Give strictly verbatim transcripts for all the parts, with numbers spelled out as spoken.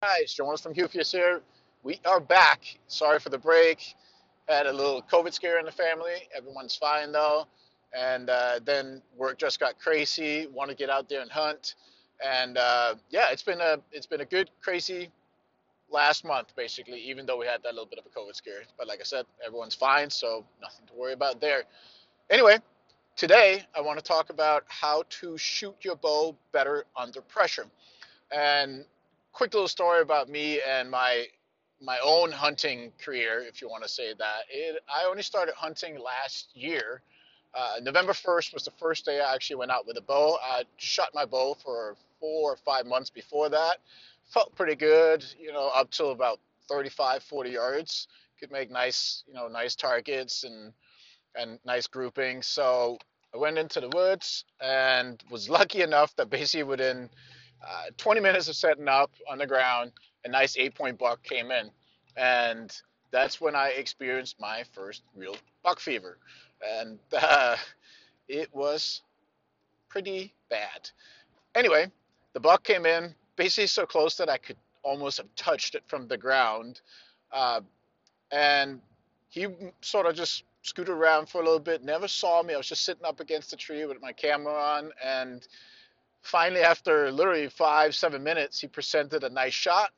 Guys, Jonas from Hufius here. We are back. Sorry for the break. Had a little COVID scare in the family. Everyone's fine though. And uh, then work just got crazy. Want to get out there and hunt. And uh, yeah, it's been a it's been a good crazy last month basically. Even though we had that little bit of a COVID scare, but like I said, everyone's fine, so nothing to worry about there. Anyway, today I want to talk about how to shoot your bow better under pressure. And quick little story about me and my my own hunting career, if you want to say that. It, I only started hunting last year. Uh, November first was the first day I actually went out with a bow. I shot my bow for four or five months before that. Felt pretty good, you know, up till about thirty-five, forty yards. Could make nice, you know, nice targets and and nice groupings. So I went into the woods and was lucky enough that basically within uh, twenty minutes of setting up on the ground, a nice eight point buck came in. And that's when I experienced my first real buck fever. And uh, it was pretty bad. Anyway, the buck came in basically so close that I could almost have touched it from the ground. Uh, and he sort of just scooted around for a little bit, never saw me. I was just sitting up against the tree with my camera on, and finally, after literally five, seven minutes, he presented a nice shot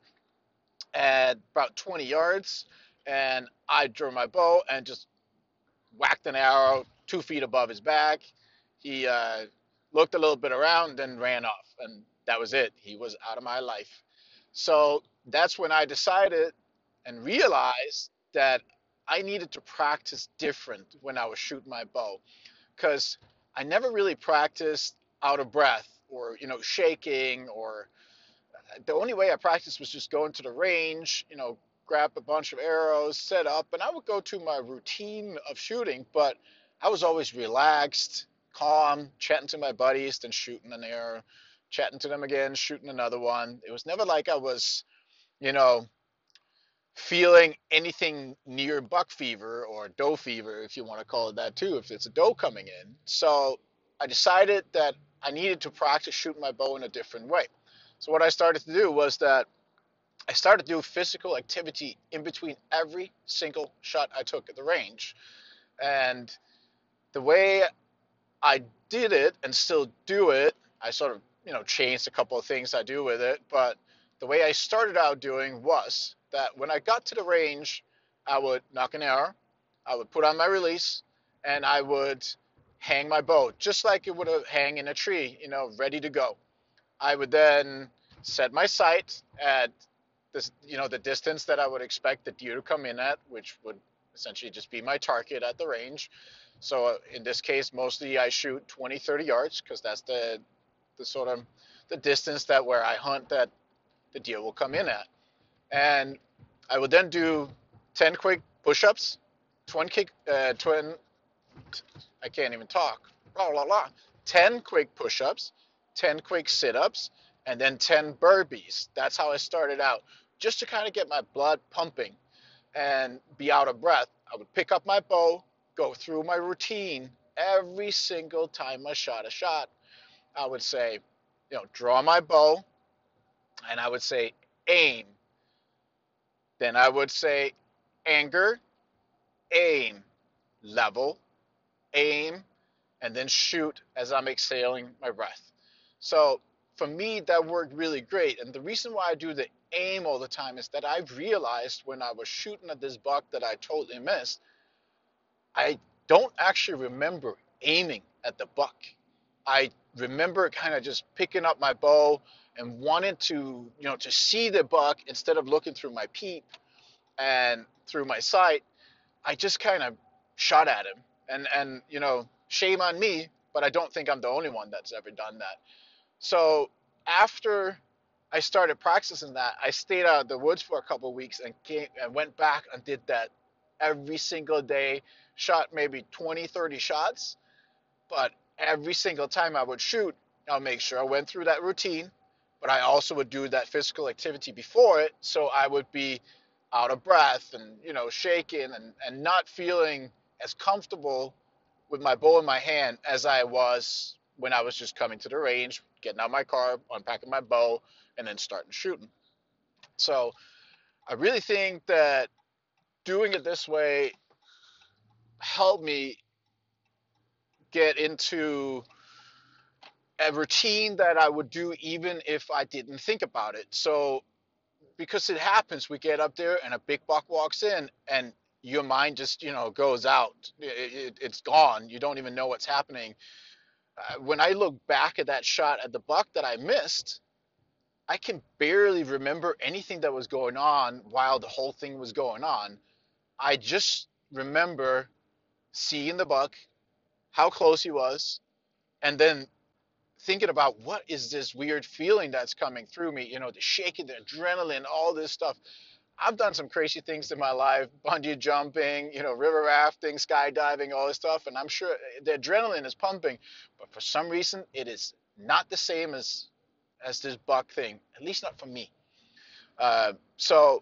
at about twenty yards, and I drew my bow and just whacked an arrow two feet above his back. He uh, looked a little bit around and ran off, and that was it. He was out of my life. So that's when I decided and realized that I needed to practice different when I was shooting my bow, because I never really practiced out of breath or you know shaking, or the only way I practiced was just going to the range, you know, grab a bunch of arrows, set up, and I would go to my routine of shooting, but I was always relaxed, calm, chatting to my buddies, then shooting an arrow, chatting to them again, shooting another one. It was never like I was, you know, feeling anything near buck fever or doe fever, if you want to call it that too, if it's a doe coming in. So I decided that I needed to practice shooting my bow in a different way. So what I started to do was that I started to do physical activity in between every single shot I took at the range. And the way I did it and still do it, I sort of, you know, changed a couple of things I do with it. But the way I started out doing was that when I got to the range, I would knock an arrow, I would put on my release, and I would hang my bow just like it would have hang in a tree, you know, ready to go. I would then set my sight at this, you know, the distance that I would expect the deer to come in at, which would essentially just be my target at the range. So uh, in this case, mostly I shoot twenty, thirty yards because that's the the sort of the distance that where I hunt that the deer will come in at. And I would then do ten quick push-ups, twenty kick, uh, twenty, I can't even talk, blah, blah, blah, ten quick push-ups, ten quick sit-ups, and then ten burpees. That's how I started out, just to kind of get my blood pumping and be out of breath. I would pick up my bow, go through my routine every single time I shot a shot. I would say, you know, draw my bow, and I would say aim. Then I would say anger, aim, level, aim, and then shoot as I'm exhaling my breath. So for me, that worked really great. And the reason why I do the aim all the time is that I've realized when I was shooting at this buck that I totally missed, I don't actually remember aiming at the buck. I remember kind of just picking up my bow and wanted to, you know, to see the buck instead of looking through my peep and through my sight. I just kind of shot at him. And and you know, shame on me, but I don't think I'm the only one that's ever done that. So after I started practicing that, I stayed out of the woods for a couple of weeks and came and went back and did that every single day, shot maybe twenty, thirty shots, but every single time I would shoot, I'll make sure I went through that routine, but I also would do that physical activity before it, so I would be out of breath and, you know, shaking and, and not feeling as comfortable with my bow in my hand as I was when I was just coming to the range, getting out my car, unpacking my bow, and then starting shooting. So I really think that doing it this way helped me get into a routine that I would do even if I didn't think about it. So because it happens, we get up there and a big buck walks in and your mind just, you know, goes out. It, it, it's gone. You don't even know what's happening. Uh, when I look back at that shot at the buck that I missed, I can barely remember anything that was going on while the whole thing was going on. I just remember seeing the buck, how close he was, and then thinking about what is this weird feeling that's coming through me, you know, the shaking, the adrenaline, all this stuff. I've done some crazy things in my life, bungee jumping, you know, river rafting, skydiving, all this stuff, and I'm sure the adrenaline is pumping, but for some reason it is not the same as as this buck thing, at least not for me. Uh, so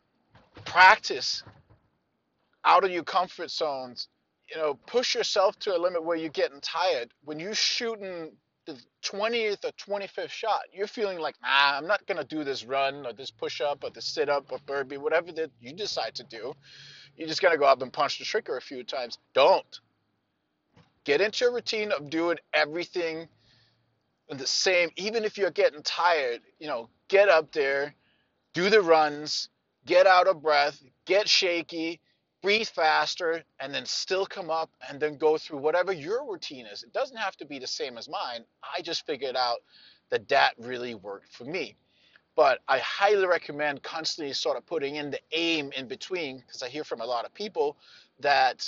practice out of your comfort zones. You know, push yourself to a limit where you're getting tired. When you're shooting the twentieth or twenty-fifth shot, you're feeling like, nah, I'm not gonna do this run or this push up or this sit up or burpee, whatever that you decide to do. You're just gonna go up and punch the trigger a few times. Don't get into a routine of doing everything the same, even if you're getting tired. You know, get up there, do the runs, get out of breath, get shaky, breathe faster, and then still come up and then go through whatever your routine is. It doesn't have to be the same as mine. I just figured out that that really worked for me. But I highly recommend constantly sort of putting in the aim in between, because I hear from a lot of people that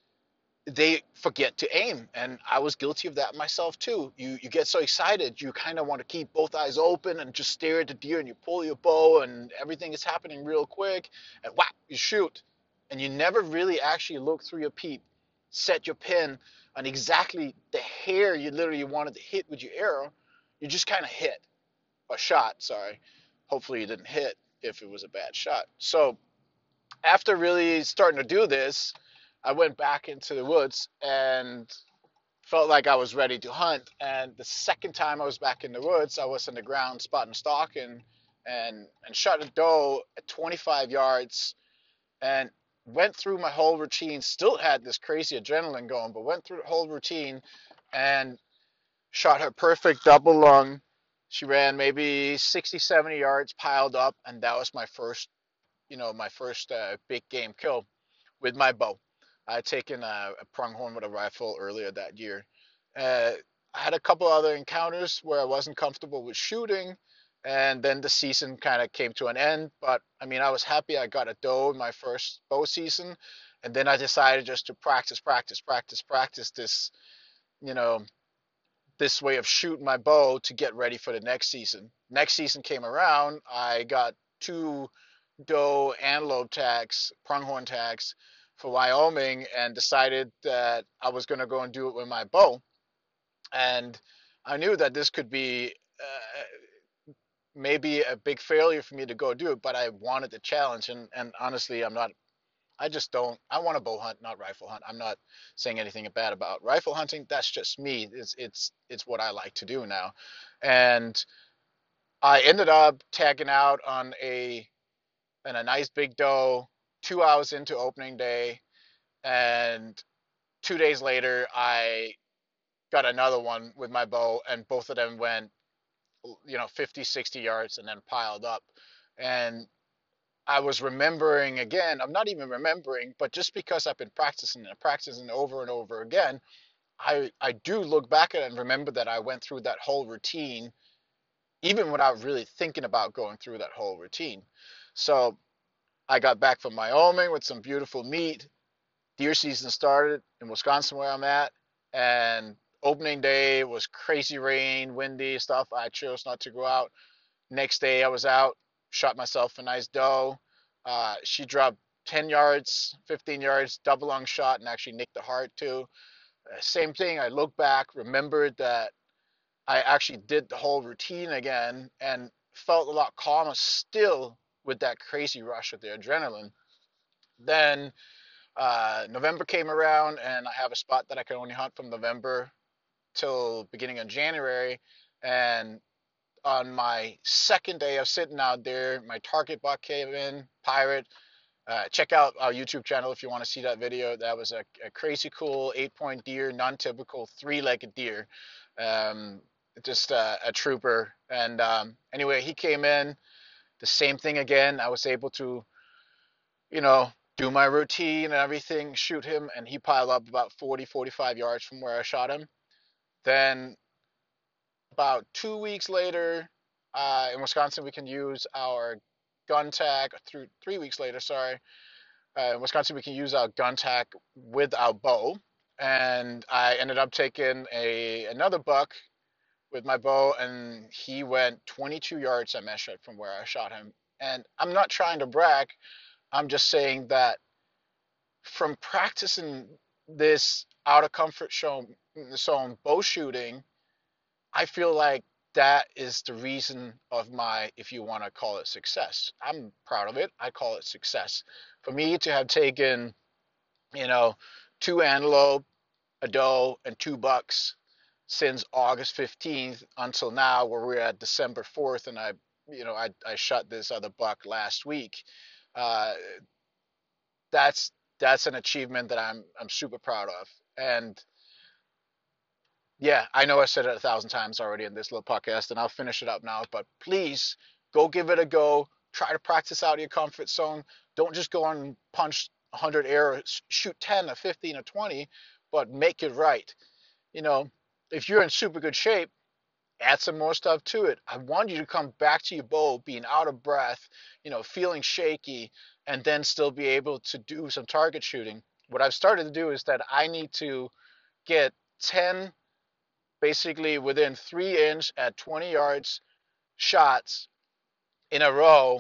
they forget to aim, and I was guilty of that myself too. You you get so excited, you kind of want to keep both eyes open and just stare at the deer, and you pull your bow and everything is happening real quick, and whap, you shoot, and you never really actually look through your peep, set your pin on exactly the hair you literally wanted to hit with your arrow. You just kind of hit, or shot, sorry. Hopefully you didn't hit if it was a bad shot. So after really starting to do this, I went back into the woods and felt like I was ready to hunt. And the second time I was back in the woods, I was on the ground spotting stock and and and shot a doe at twenty-five yards and went through my whole routine. Still had this crazy adrenaline going, but went through the whole routine and shot her perfect double lung. She ran maybe sixty, seventy yards, piled up, and that was my first, you know, my first uh, big game kill with my bow. I had taken a, a pronghorn with a rifle earlier that year. Uh, I had a couple other encounters where I wasn't comfortable with shooting, and then the season kind of came to an end. But I mean, I was happy I got a doe in my first bow season, and then I decided just to practice, practice, practice, practice this, you know, this way of shooting my bow to get ready for the next season. Next season came around, I got two doe antelope tags, pronghorn tags for Wyoming, and decided that I was going to go and do it with my bow. And I knew that this could be uh, maybe a big failure for me to go do it, but I wanted the challenge. And, and honestly, I'm not, I just don't, I want to bow hunt, not rifle hunt. I'm not saying anything bad about rifle hunting. That's just me. It's, it's, it's what I like to do now. And I ended up tagging out on a and a nice big doe two hours into opening day. And two days later, I got another one with my bow, and both of them went, you know, fifty, sixty yards and then piled up. And I was remembering again, I'm not even remembering, but just because I've been practicing and practicing over and over again, I, I do look back at it and remember that I went through that whole routine, even without really thinking about going through that whole routine. So I got back from Wyoming with some beautiful meat. Deer season started in Wisconsin where I'm at, and opening day was crazy rain, windy stuff. I chose not to go out. Next day I was out, shot myself a nice doe. Uh, she dropped ten yards, fifteen yards, double lung shot, and actually nicked the heart too. Uh, same thing. I looked back, remembered that I actually did the whole routine again, and felt a lot calmer still with that crazy rush of the adrenaline. Then uh, November came around, and I have a spot that I can only hunt from November till beginning of January, and on my second day of sitting out there, my target buck came in, Pirate. Uh, check out our YouTube channel if you want to see that video. That was a, a crazy cool eight-point deer, non-typical three-legged deer. Um, just uh, a trooper. And um, anyway, he came in, the same thing again. I was able to, you know, do my routine and everything, shoot him, and he piled up about forty, forty-five yards from where I shot him. Then about two weeks later, uh, in Wisconsin, we can use our gun tag, through three weeks later, sorry, uh, in Wisconsin, we can use our gun tack with our bow. And I ended up taking a another buck with my bow, and he went twenty-two yards I measured from where I shot him. And I'm not trying to brag. I'm just saying that from practicing this out of comfort zone, zone bow shooting, I feel like that is the reason of my, if you want to call it success. I'm proud of it. I call it success. For me to have taken, you know, two antelope, a doe, and two bucks since August fifteenth until now, where we're at December fourth, and I, you know, I, I shot this other buck last week. Uh, that's that's an achievement that I'm I'm super proud of. And yeah, I know I said it a thousand times already in this little podcast, and I'll finish it up now. But please go give it a go. Try to practice out of your comfort zone. Don't just go and punch one hundred arrows, shoot ten or fifteen or twenty, but make it right. You know, if you're in super good shape, add some more stuff to it. I want you to come back to your bow being out of breath, you know, feeling shaky, and then still be able to do some target shooting. What I've started to do is that I need to get ten basically within three inch at twenty yards shots in a row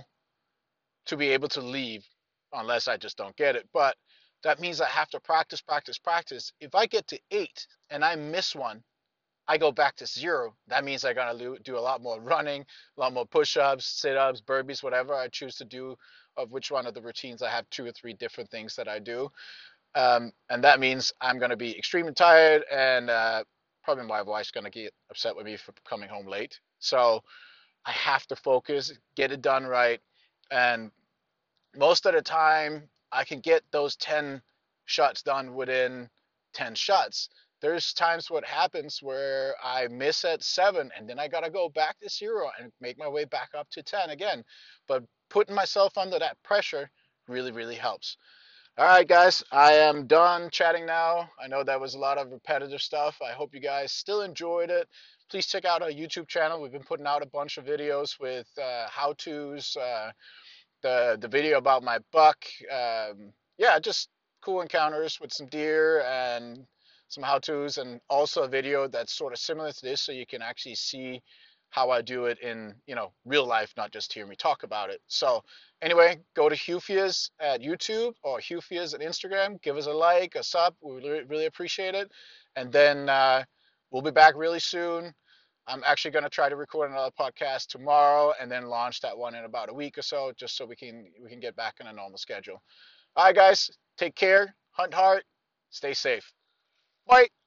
to be able to leave, unless I just don't get it. But that means I have to practice, practice, practice. If I get to eight and I miss one, I go back to zero. That means I gotta do a lot more running, a lot more push-ups, sit-ups, burpees, whatever I choose to do. Of which one of the routines, I have two or three different things that I do. Um, and that means I'm going to be extremely tired, and uh, probably my wife's going to get upset with me for coming home late. So I have to focus, get it done right. And most of the time, I can get those ten shots done within ten shots. There's times what happens where I miss at seven, and then I got to go back to zero and make my way back up to ten again. But putting myself under that pressure really, really helps. All right, guys, I am done chatting now. I know that was a lot of repetitive stuff. I hope you guys still enjoyed it. Please check out our YouTube channel. We've been putting out a bunch of videos with uh, how-tos, uh, the the video about my buck. Um, yeah, just cool encounters with some deer and some how-tos, and also a video that's sort of similar to this, so you can actually see how I do it in, you know, real life, not just hear me talk about it. So anyway, go to Hufias at YouTube or Hufias at Instagram. Give us a like, a sub. We really, really appreciate it. And then uh, we'll be back really soon. I'm actually going to try to record another podcast tomorrow and then launch that one in about a week or so, just so we can we can get back on a normal schedule. All right, guys, take care. Hunt hard. Stay safe. Bye.